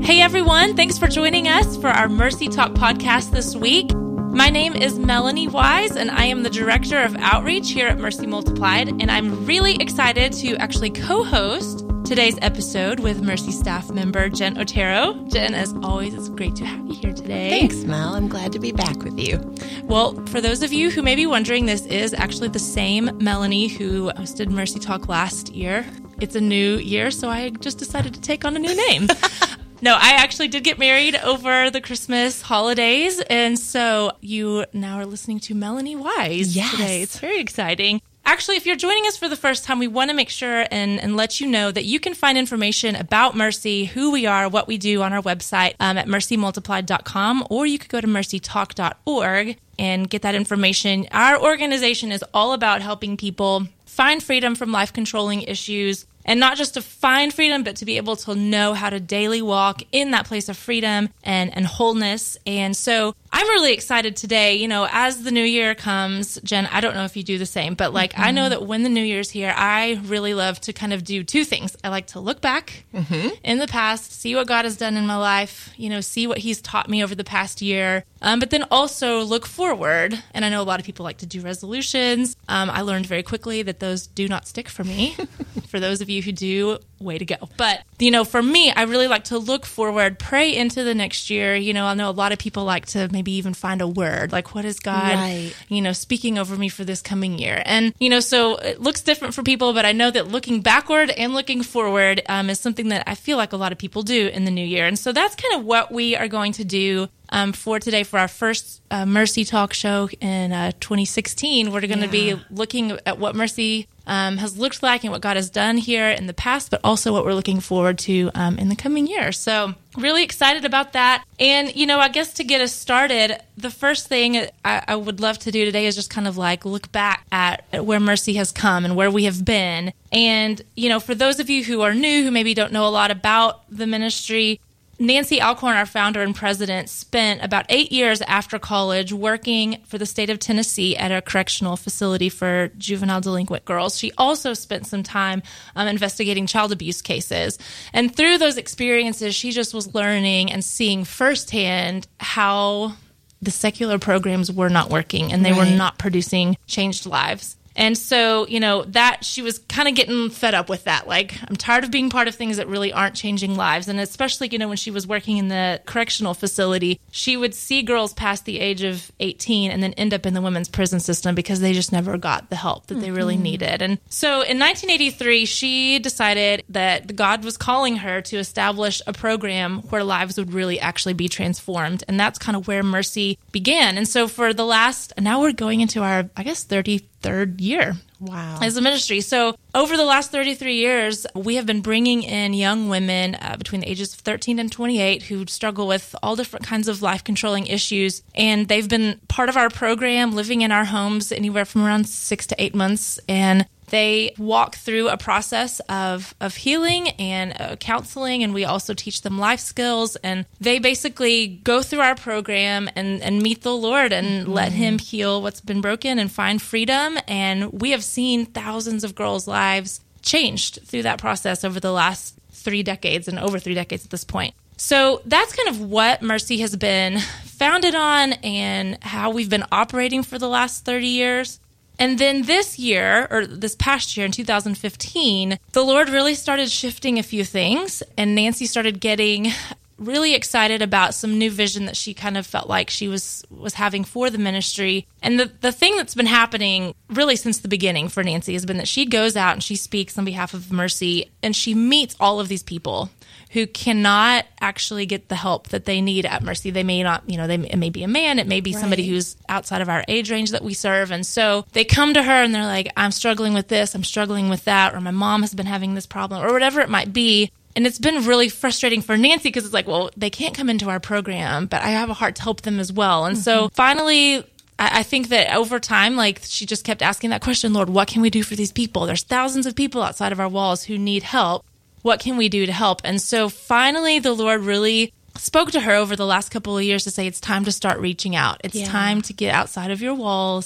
Hey everyone, thanks for joining us for our Mercy Talk podcast this week. My name is Melanie Wise, and I am the Director of Outreach here at Mercy Multiplied, and I'm really excited to actually co-host today's episode with Mercy staff member Jen Otero. Jen, as always, it's great to have you here today. Thanks, Mel. I'm glad to be back with you. Well, for those of you who may be wondering, this is actually the same Melanie who hosted Mercy Talk last year. It's a new year, so I just decided to take on a new name. No, I actually did get married over the Christmas holidays, and so you now are listening to Melanie Wise today. It's very exciting. Actually, if you're joining us for the first time, we want to make sure and let you know that you can find information about Mercy, who we are, what we do on our website at mercymultiplied.com, or you could go to mercytalk.org and get that information. Our organization is all about helping people find freedom from life-controlling issues, and not just to find freedom, but to be able to know how to daily walk in that place of freedom and wholeness. And so I'm really excited today. You know, as the new year comes, Jen, I don't know if you do the same, but I know that when the new year's here, I really love to kind of do two things. I like to look back in the past, see what God has done in my life, see what he's taught me over the past year, but then also look forward. And I know a lot of people like to do resolutions. I learned very quickly that those do not stick for me. For those of you who do, way to go. But, for me, I really like to look forward, pray into the next year. I know a lot of people like to maybe even find a word, like what is God, speaking over me for this coming year? And, so it looks different for people, but I know that looking backward and looking forward is something that I feel like a lot of people do in the new year. And so that's kind of what we are going to do for today, for our first Mercy Talk show in 2016. We're going to be looking at what Mercy has looked like and what God has done here in the past, but also what we're looking forward to in the coming year. So really excited about that. And, I guess to get us started, the first thing I would love to do today is just kind of look back at where Mercy has come and where we have been. And, for those of you who are new, who maybe don't know a lot about the ministry, Nancy Alcorn, our founder and president, spent about 8 years after college working for the state of Tennessee at a correctional facility for juvenile delinquent girls. She also spent some time investigating child abuse cases. And through those experiences, she just was learning and seeing firsthand how the secular programs were not working and they were not producing changed lives. And so, that she was kind of getting fed up with that. I'm tired of being part of things that really aren't changing lives. And especially, when she was working in the correctional facility, she would see girls past the age of 18 and then end up in the women's prison system because they just never got the help that they really needed. And so in 1983, she decided that God was calling her to establish a program where lives would really actually be transformed. And that's kind of where Mercy began. And so for the now we're going into our, 33rd year as a ministry. So over the last 33 years, we have been bringing in young women between the ages of 13 and 28 who struggle with all different kinds of life-controlling issues. And they've been part of our program, living in our homes anywhere from around 6 to 8 months. And they walk through a process of healing and counseling, and we also teach them life skills. And they basically go through our program and meet the Lord and let Him heal what's been broken and find freedom. And we have seen thousands of girls' lives changed through that process over the last 3 decades and over 3 decades at this point. So that's kind of what Mercy has been founded on and how we've been operating for the last 30 years. And then this year, or this past year in 2015, the Lord really started shifting a few things, and Nancy started getting really excited about some new vision that she kind of felt like she was having for the ministry. And the thing that's been happening really since the beginning for Nancy has been that she goes out and she speaks on behalf of Mercy, and she meets all of these people who cannot actually get the help that they need at Mercy. They may not, it may be a man, it may be somebody who's outside of our age range that we serve. And so they come to her and they're like, I'm struggling with this, I'm struggling with that, or my mom has been having this problem, or whatever it might be. And it's been really frustrating for Nancy because it's like, well, they can't come into our program, but I have a heart to help them as well. And so finally, I think that over time, she just kept asking that question, Lord, what can we do for these people? There's thousands of people outside of our walls who need help. What can we do to help? And so finally, the Lord really spoke to her over the last couple of years to say, it's time to start reaching out. It's time to get outside of your walls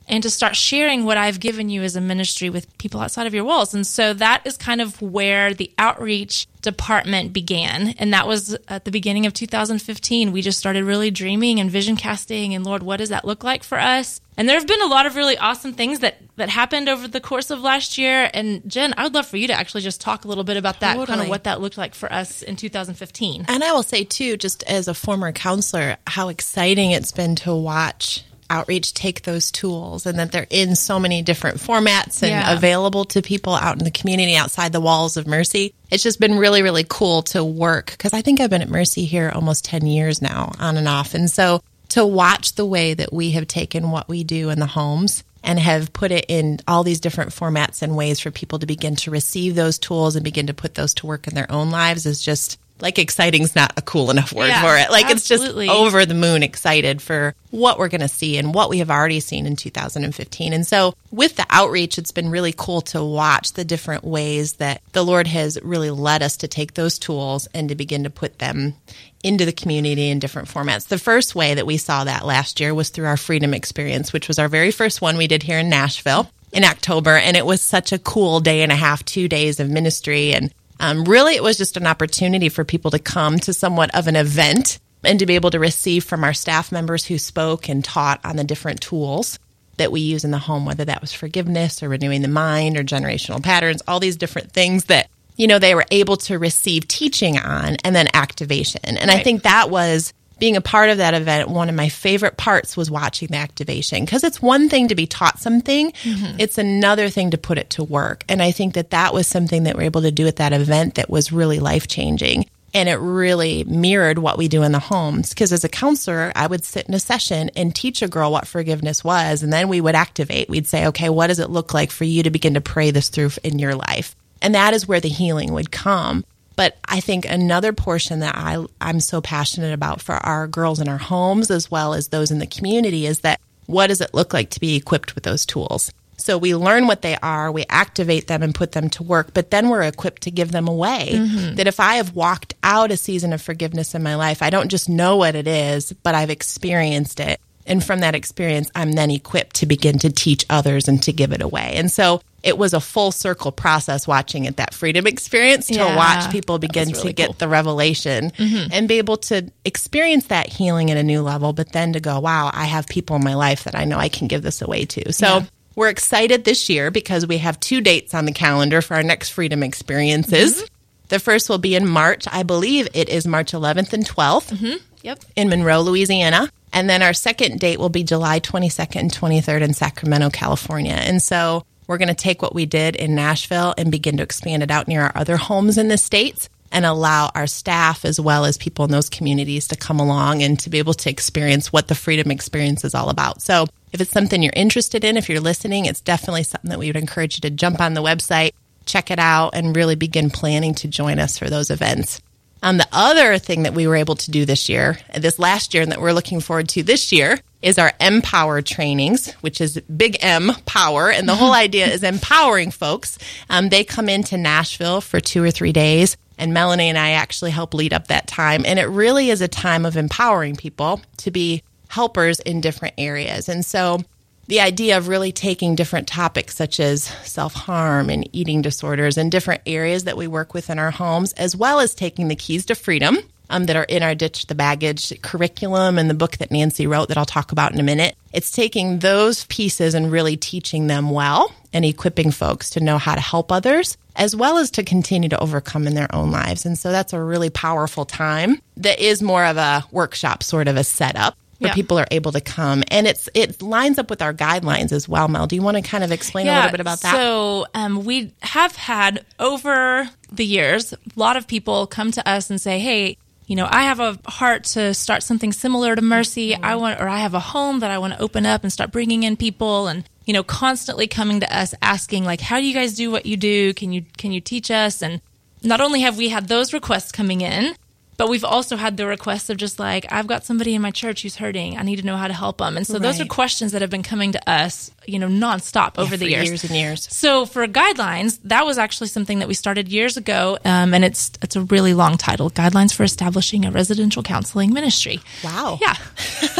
and to start sharing what I've given you as a ministry with people outside of your walls. And so that is kind of where the outreach department began. And that was at the beginning of 2015. We just started really dreaming and vision casting, and Lord, what does that look like for us? And there have been a lot of really awesome things that happened over the course of last year. And Jen, I would love for you to actually just talk a little bit about that, kind of what that looked like for us in 2015. And I will say too, just as a former counselor, how exciting it's been to watch outreach take those tools, and that they're in so many different formats and available to people out in the community outside the walls of Mercy. It's just been really, really cool to work, because I think I've been at Mercy here almost 10 years now, on and off. And so to watch the way that we have taken what we do in the homes and have put it in all these different formats and ways for people to begin to receive those tools and begin to put those to work in their own lives is just, like, exciting's not a cool enough word for it. Like, absolutely. It's just over the moon excited for what we're going to see and what we have already seen in 2015. And so with the outreach, it's been really cool to watch the different ways that the Lord has really led us to take those tools and to begin to put them into the community in different formats. The first way that we saw that last year was through our Freedom Experience, which was our very first one we did here in Nashville in October. And it was such a cool day and a half, 2 days of ministry. And really, it was just an opportunity for people to come to somewhat of an event and to be able to receive from our staff members who spoke and taught on the different tools that we use in the home, whether that was forgiveness or renewing the mind or generational patterns, all these different things that, you know, they were able to receive teaching on, and then activation. And I think that was, being a part of that event, one of my favorite parts was watching the activation, because it's one thing to be taught something. It's another thing to put it to work. And I think that was something that we're able to do at that event that was really life-changing. And it really mirrored what we do in the homes. Because as a counselor, I would sit in a session and teach a girl what forgiveness was. And then we would activate. We'd say, okay, what does it look like for you to begin to pray this through in your life? And that is where the healing would come. But I think another portion that I'm so passionate about for our girls in our homes, as well as those in the community, is that what does it look like to be equipped with those tools? So we learn what they are, we activate them and put them to work, but then we're equipped to give them away. That if I have walked out a season of forgiveness in my life, I don't just know what it is, but I've experienced it. And from that experience, I'm then equipped to begin to teach others and to give it away. And so it was a full circle process watching at that Freedom Experience to watch people begin to get the revelation and be able to experience that healing at a new level, but then to go, wow, I have people in my life that I know I can give this away to. So we're excited this year because we have 2 dates on the calendar for our next Freedom Experiences. The first will be in March. I believe it is March 11th and 12th in Monroe, Louisiana. And then our second date will be July 22nd and 23rd in Sacramento, California. And so we're going to take what we did in Nashville and begin to expand it out near our other homes in the States and allow our staff as well as people in those communities to come along and to be able to experience what the Freedom Experience is all about. So if it's something you're interested in, if you're listening, it's definitely something that we would encourage you to jump on the website, check it out, and really begin planning to join us for those events. The other thing that we were able to do this last year, and that we're looking forward to this year, is our Empower trainings, which is big M, power. And the whole idea is empowering folks. They come into Nashville for 2 or 3 days, and Melanie and I actually help lead up that time. And it really is a time of empowering people to be helpers in different areas. And so the idea of really taking different topics such as self-harm and eating disorders and different areas that we work with in our homes, as well as taking the keys to freedom that are in our Ditch the Baggage curriculum and the book that Nancy wrote that I'll talk about in a minute. It's taking those pieces and really teaching them well and equipping folks to know how to help others, as well as to continue to overcome in their own lives. And so that's a really powerful time that is more of a workshop, sort of a setup, where people are able to come. And it lines up with our guidelines as well. Mel, do you want to kind of explain a little bit about that? So we have had, over the years, a lot of people come to us and say, hey, you know, I have a heart to start something similar to Mercy. I have a home that I want to open up and start bringing in people, and, you know, constantly coming to us asking, like, how do you guys do what you do? Can you teach us? And not only have we had those requests coming in, but we've also had the requests of just like, I've got somebody in my church who's hurting. I need to know how to help them. And so those are questions that have been coming to us, you know, nonstop over the years and years. So for guidelines, that was actually something that we started years ago. And it's a really long title, Guidelines for Establishing a Residential Counseling Ministry. Wow. Yeah.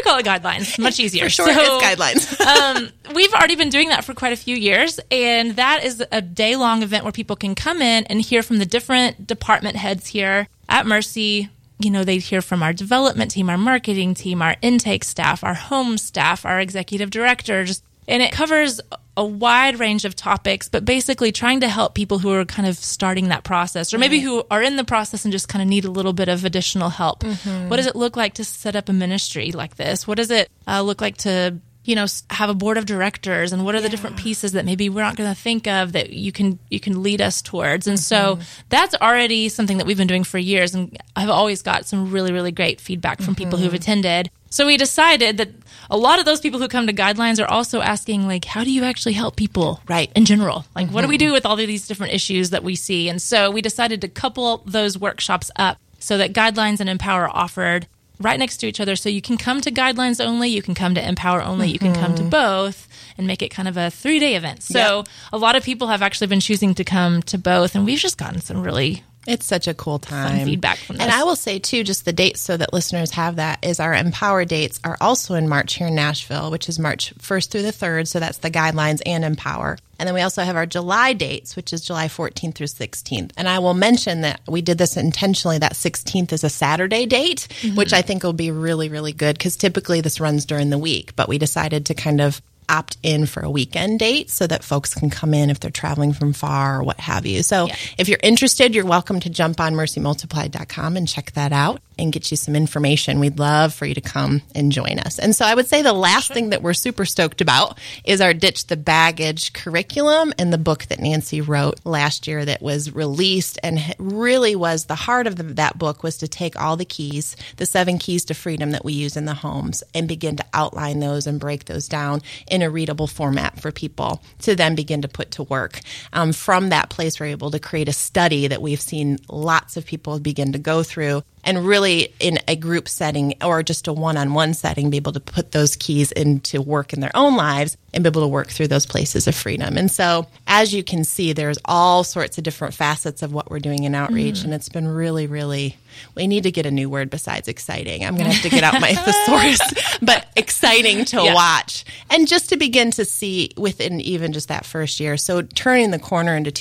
we call it Guidelines. Much easier. For sure, it's Guidelines. We've already been doing that for quite a few years, and that is a day-long event where people can come in and hear from the different department heads here at Mercy. They hear from our development team, our marketing team, our intake staff, our home staff, our executive director, and it covers a wide range of topics, but basically trying to help people who are kind of starting that process, or maybe who are in the process and just kind of need a little bit of additional help. Mm-hmm. What does it look like to set up a ministry like this? What does it look like to have a board of directors, and what are the different pieces that maybe we're not going to think of that you can lead us towards? And so that's already something that we've been doing for years, and I've always got some really, really great feedback from people who've attended. So we decided that a lot of those people who come to Guidelines are also asking, like, how do you actually help people in general? Like, what do we do with all of these different issues that we see? And so we decided to couple those workshops up so that Guidelines and Empower are offered right next to each other. So you can come to Guidelines only, you can come to Empower only, you can come to both, and make it kind of a 3-day event. So a lot of people have actually been choosing to come to both, and we've just gotten some really It's such a cool time. Fun feedback from this. And I will say, too, just the dates so that listeners have that is our Empower dates are also in March here in Nashville, which is March 1st through the 3rd. So that's the Guidelines and Empower. And then we also have our July dates, which is July 14th through 16th. And I will mention that we did this intentionally. That 16th is a Saturday date, which I think will be really, really good because typically this runs during the week. But we decided to kind of opt in for a weekend date so that folks can come in if they're traveling from far or what have you. So if you're interested, you're welcome to jump on mercymultiplied.com and check that out and get you some information. We'd love for you to come and join us. And so I would say the last thing that we're super stoked about is our Ditch the Baggage curriculum and the book that Nancy wrote last year that was released, and really was the heart of that book was to take all the keys, the 7 keys to freedom that we use in the homes, and begin to outline those and break those down in a readable format for people to then begin to put to work. From that place, we're able to create a study that we've seen lots of people begin to go through, and really in a group setting or just a one-on-one setting, be able to put those keys into work in their own lives and be able to work through those places of freedom. And so, as you can see, there's all sorts of different facets of what we're doing in outreach, and it's been really, really, we need to get a new word besides exciting. I'm going to have to get out my thesaurus, but exciting to watch. And just to begin to see within even just that first year. So turning the corner into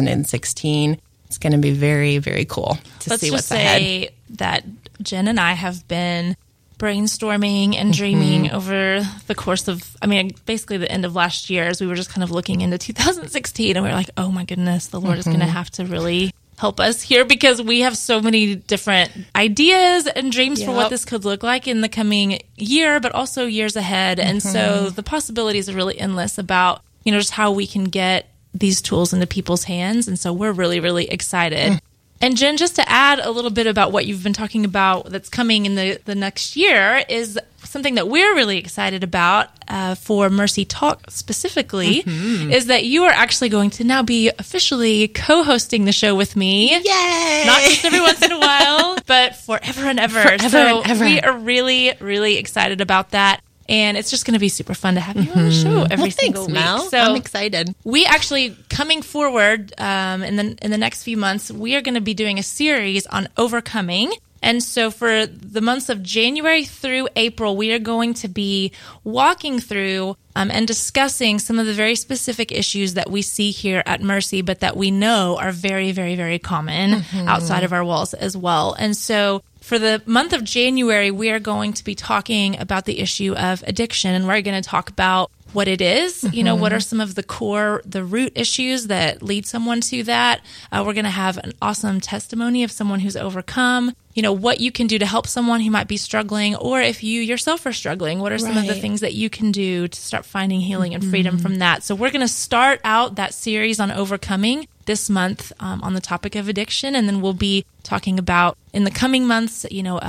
2016, it's going to be very, very cool to see what's ahead. Let's just say that Jen and I have been brainstorming and dreaming over the course of, basically the end of last year, as we were just kind of looking into 2016, and we were like, oh my goodness, the Lord is going to have to really help us here, because we have so many different ideas and dreams for what this could look like in the coming year, but also years ahead. And so the possibilities are really endless about, just how we can get these tools into people's hands. And so we're really, really excited. And Jen, just to add a little bit about what you've been talking about that's coming in the next year is something that we're really excited about for Mercy Talk specifically, is that you are actually going to now be officially co-hosting the show with me. Yay! Not just every once in a while, but forever and ever. We are really, really excited about that. And it's just going to be super fun to have you on the show every single week. Mel. So I'm excited. We actually, coming forward in the next few months, we are going to be doing a series on overcoming. And so for the months of January through April, we are going to be walking through and discussing some of the very specific issues that we see here at Mercy, but that we know are very, very, very common outside of our walls as well. And so for the month of January, we are going to be talking about the issue of addiction, and we're going to talk about what it is, what are some of the root issues that lead someone to that. We're going to have an awesome testimony of someone who's overcome, what you can do to help someone who might be struggling, or if you yourself are struggling, what are some of the things that you can do to start finding healing and freedom from that. So we're going to start out that series on overcoming this month on the topic of addiction, and then we'll be talking about in the coming months,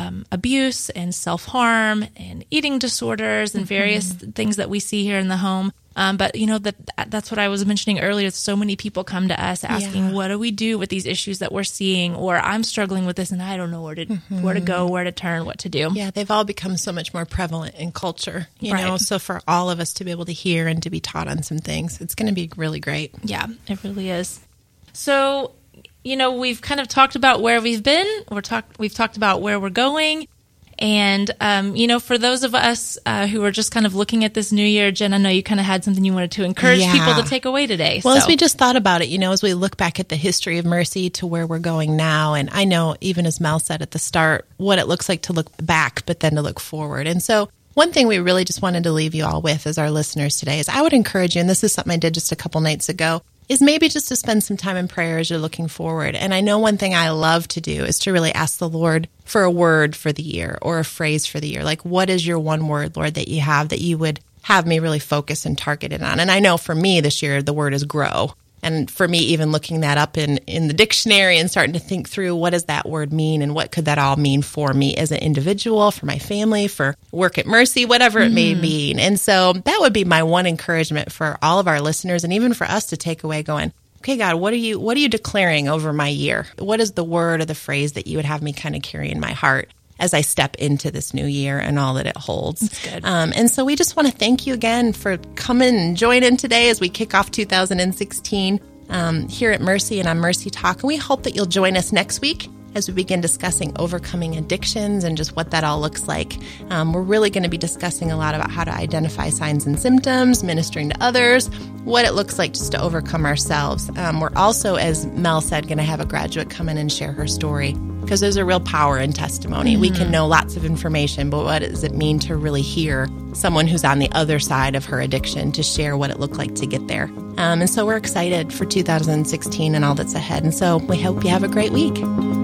abuse and self-harm and eating disorders and various things that we see here in the home. But that's what I was mentioning earlier. So many people come to us asking, what do we do with these issues that we're seeing? Or I'm struggling with this and I don't know where to go, where to turn, what to do. Yeah, they've all become so much more prevalent in culture, you know, so for all of us to be able to hear and to be taught on some things, it's going to be really great. Yeah, it really is. So, we've kind of talked about where we've been. We've talked about where we're going. And, for those of us who are just kind of looking at this new year, Jen, I know you kind of had something you wanted to encourage people to take away today. Well, as we just thought about it, as we look back at the history of Mercy to where we're going now, and I know even as Mel said at the start, what it looks like to look back, but then to look forward. And so one thing we really just wanted to leave you all with as our listeners today is I would encourage you, and this is something I did just a couple nights ago, is maybe just to spend some time in prayer as you're looking forward. And I know one thing I love to do is to really ask the Lord for a word for the year or a phrase for the year. Like, what is your one word, Lord, that you have that you would have me really focus and targeted on? And I know for me this year, the word is grow. And for me, even looking that up in the dictionary and starting to think through what does that word mean and what could that all mean for me as an individual, for my family, for work at Mercy, whatever it may mean. And so that would be my one encouragement for all of our listeners and even for us to take away going, okay, God, what are you declaring over my year? What is the word or the phrase that you would have me kind of carry in my heart as I step into this new year and all that it holds? That's good. And so we just want to thank you again for coming and joining today as we kick off 2016 here at Mercy and on Mercy Talk. And we hope that you'll join us next week as we begin discussing overcoming addictions and just what that all looks like. We're really going to be discussing a lot about how to identify signs and symptoms, ministering to others, what it looks like just to overcome ourselves. We're also, as Mel said, going to have a graduate come in and share her story, because there's a real power in testimony. We can know lots of information, but what does it mean to really hear someone who's on the other side of her addiction to share what it looked like to get there? And so we're excited for 2016 and all that's ahead. And so we hope you have a great week.